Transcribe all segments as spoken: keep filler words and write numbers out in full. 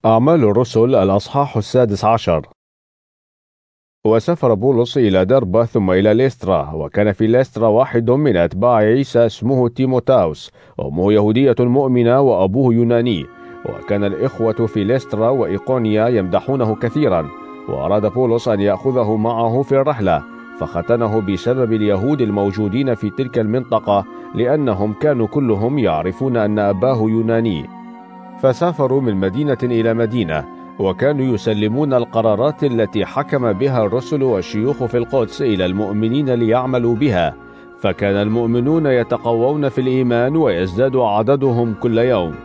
أعمال الرسل الأصحاح السادس عشر. وسافر بولس إلى دربة ثم إلى ليسترا، وكان في ليسترا واحد من أتباع عيسى اسمه تيموتاوس، أمه يهودية مؤمنة وأبوه يوناني. وكان الإخوة في ليسترا وإيقونيا يمدحونه كثيرا، وأراد بولس أن يأخذه معه في الرحلة، فختنه بسبب اليهود الموجودين في تلك المنطقة، لأنهم كانوا كلهم يعرفون أن أباه يوناني. فسافروا من مدينة إلى مدينة، وكانوا يسلمون القرارات التي حكم بها الرسل والشيوخ في القدس إلى المؤمنين ليعملوا بها، فكان المؤمنون يتقوون في الإيمان ويزداد عددهم كل يوم.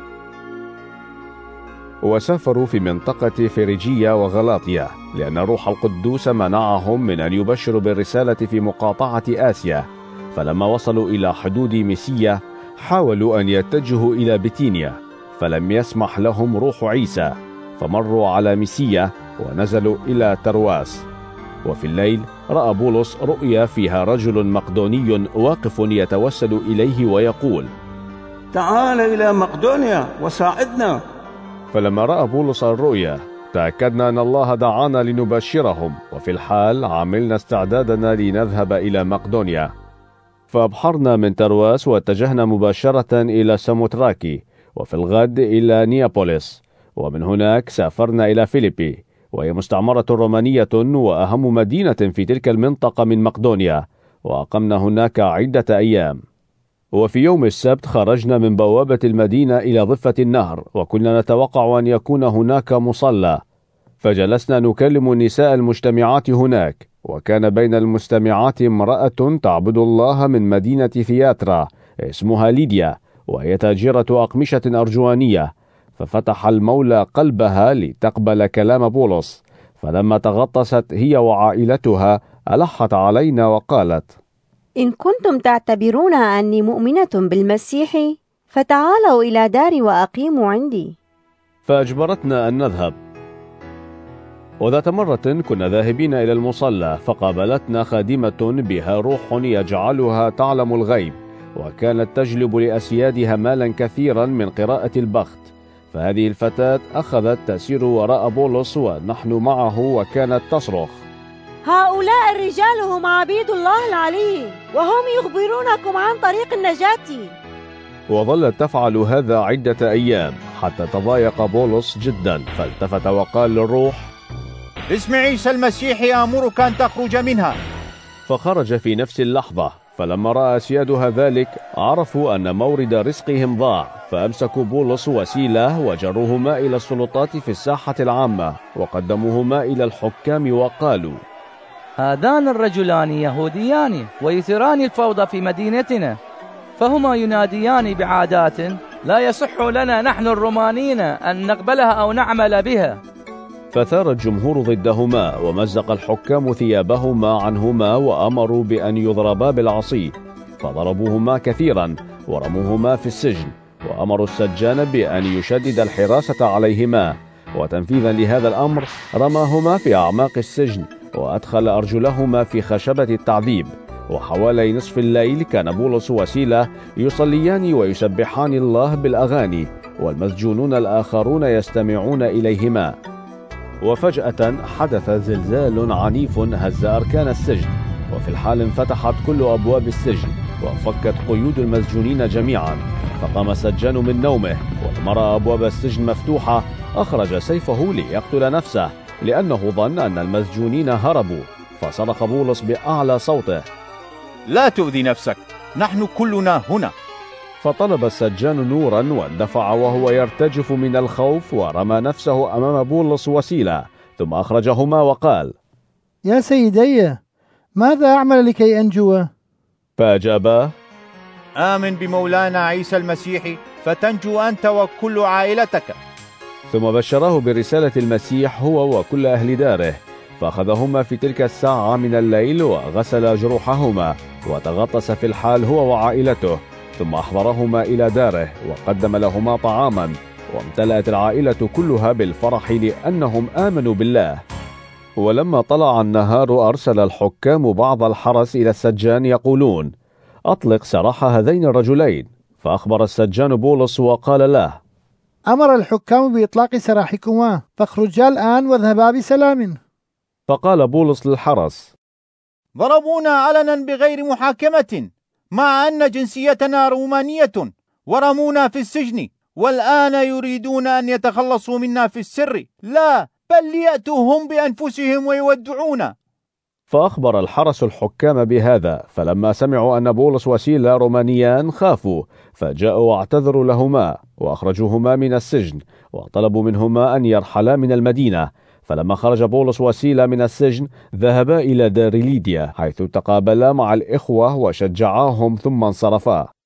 وسافروا في منطقة فريجية وغلاطية، لأن روح القدوس منعهم من أن يبشروا بالرسالة في مقاطعة آسيا. فلما وصلوا إلى حدود ميسية حاولوا أن يتجهوا إلى بيتينيا، فلم يسمح لهم روح عيسى، فمروا على ميسية ونزلوا إلى ترواس. وفي الليل رأى بولس رؤيا فيها رجل مقدوني واقف يتوسل إليه ويقول: تعال إلى مقدونيا وساعدنا. فلما رأى بولس الرؤيا تأكدنا أن الله دعانا لنبشرهم، وفي الحال عملنا استعدادنا لنذهب إلى مقدونيا. فأبحرنا من ترواس واتجهنا مباشرة إلى ساموتراكي، وفي الغد إلى نيابوليس، ومن هناك سافرنا إلى فيليبي، وهي مستعمرة رومانية وأهم مدينة في تلك المنطقة من مقدونيا، وأقمنا هناك عدة أيام. وفي يوم السبت خرجنا من بوابة المدينة إلى ضفة النهر، وكنا نتوقع أن يكون هناك مصلى، فجلسنا نكلم النساء المجتمعات هناك. وكان بين المستمعات امرأة تعبد الله من مدينة ثياترا اسمها ليديا، وهي تاجرة أقمشة أرجوانية، ففتح المولى قلبها لتقبل كلام بولس. فلما تغطست هي وعائلتها ألحت علينا وقالت: إن كنتم تعتبرون أني مؤمنة بالمسيح فتعالوا إلى داري وأقيموا عندي. فأجبرتنا أن نذهب. وذات مرة كنا ذاهبين إلى المصلى، فقابلتنا خادمة بها روح يجعلها تعلم الغيب، وكانت تجلب لأسيادها مالا كثيرا من قراءة البخت. فهذه الفتاة أخذت تسير وراء بولس ونحن معه، وكانت تصرخ: هؤلاء الرجال هم عبيد الله العلي، وهم يخبرونكم عن طريق النجاة. وظلت تفعل هذا عدة أيام، حتى تضايق بولس جدا، فالتفت وقال للروح: باسم عيسى المسيح آمرك أن تخرج منها. فخرج في نفس اللحظة. فلما رأى أسيادها ذلك عرفوا أن مورد رزقهم ضاع، فأمسكوا بولس وسيلة وجروهما إلى السلطات في الساحة العامة، وقدموهما إلى الحكام وقالوا: هذان الرجلان يهوديان ويثيران الفوضى في مدينتنا، فهما يناديان بعادات لا يصح لنا نحن الرومانيين أن نقبلها أو نعمل بها. فثار الجمهور ضدهما، ومزق الحكام ثيابهما عنهما، وأمروا بأن يضربا بالعصي، فضربوهما كثيرا ورموهما في السجن، وأمروا السجان بأن يشدد الحراسة عليهما. وتنفيذا لهذا الأمر رماهما في أعماق السجن، وأدخل أرجلهما في خشبة التعذيب. وحوالي نصف الليل كان بولس وسيلة يصليان ويسبحان الله بالأغاني، والمسجونون الآخرون يستمعون إليهما. وفجأة حدث زلزال عنيف هز أركان السجن، وفي الحال انفتحت كل أبواب السجن، وفكت قيود المسجونين جميعا. فقام السجان من نومه، ولما رأى أبواب السجن مفتوحة أخرج سيفه ليقتل نفسه، لأنه ظن أن المسجونين هربوا. فصرخ بولس بأعلى صوته: لا تؤذي نفسك، نحن كلنا هنا. فطلب السجان نورا واندفع وهو يرتجف من الخوف، ورمى نفسه أمام بولس وسيلة، ثم أخرجهما وقال: يا سيدي، ماذا أعمل لكي أنجو؟ فأجابا: آمن بمولانا عيسى المسيح فتنجو أنت وكل عائلتك. ثم بشراه برسالة المسيح هو وكل أهل داره. فأخذهما في تلك الساعة من الليل وغسل جروحهما، وتغطس في الحال هو وعائلته، ثم أحضرهما إلى داره وقدم لهما طعاما. وامتلأت العائلة كلها بالفرح لأنهم آمنوا بالله. ولما طلع النهار أرسل الحكام بعض الحرس إلى السجان يقولون: أطلق سراح هذين الرجلين. فأخبر السجان بولس وقال له: أمر الحكام بإطلاق سراحكما، فاخرجا الآن واذهبا بسلام. فقال بولس للحرس: ضربونا علنا بغير محاكمة، مع أن جنسيتنا رومانية، ورمونا في السجن، والآن يريدون أن يتخلصوا منا في السر. لا، بل ليأتوا هم بأنفسهم ويودعونا. فأخبر الحرس الحكام بهذا، فلما سمعوا أن بولس وسيلة رومانيان خافوا، فجاءوا واعتذروا لهما وأخرجوهما من السجن، وطلبوا منهما أن يرحلا من المدينة. فلما خرج بولس وسيلة من السجن ذهبا إلى دار ليديا، حيث تقابلا مع الإخوة وشجعاهم ثم انصرفا.